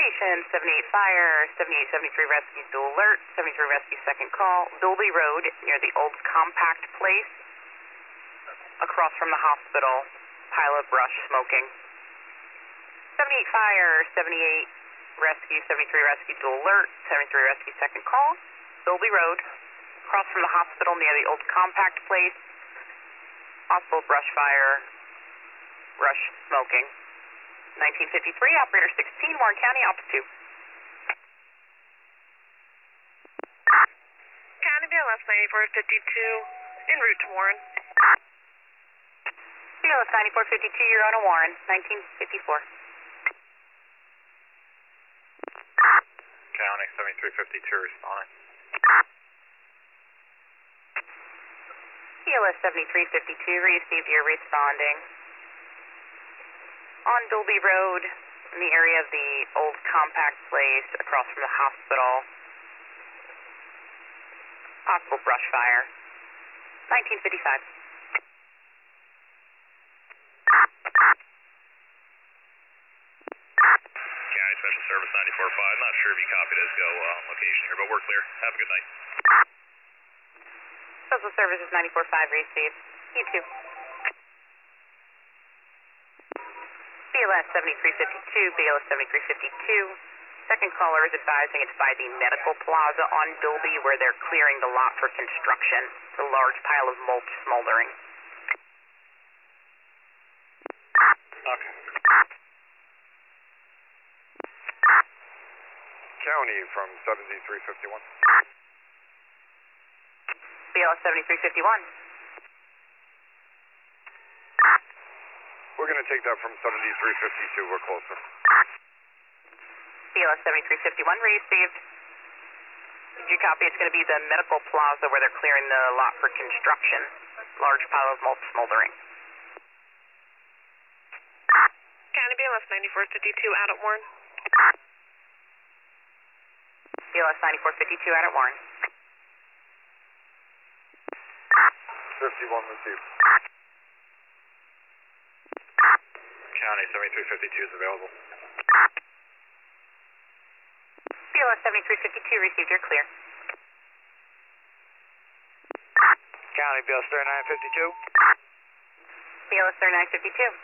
Station 78 Fire, 7873 Rescue Dual Alert, 73 Rescue Second Call, Dolby Road near the old compact place, across from the hospital, pile of brush smoking. 78 Fire, 78 Rescue, 73 Rescue Dual Alert, 73 Rescue Second Call, Dolby Road, across from the hospital near the old compact place, possible brush fire, brush smoking. 1953, Operator 16, Warren County, altitude. County BLS 9452, en route to Warren. BLS 9452, you're on a Warren, 1954. County 7352, responding. BLS 7352, received, you're responding. On Dolby Road, in the area of the old compact place, across from the hospital. Possible brush fire. 1955. County Special Service 94.5. Not sure if you copied as go location here, but we're clear. Have a good night. Special Services 94.5, received. You too. BLS 7352, BLS 7352. Second caller is advising it's by the Medical Plaza on Dolby where they're clearing the lot for construction. It's a large pile of mulch smoldering. Okay. County from 7351. BLS 7351. We're going to take that from 7352. We're closer. BLS 7351, received. Did you copy? It's going to be the Medical Plaza where they're clearing the lot for construction. Large pile of mulch smoldering. County BLS 9452, out at Warren. BLS 9452, out at Warren. 51 received. County 7352 is available. BLS 7352, received, you're clear. County BLS 3952. BLS 3952.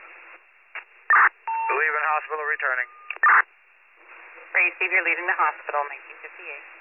Leaving hospital, returning. Receive, you're leaving the hospital, 1958.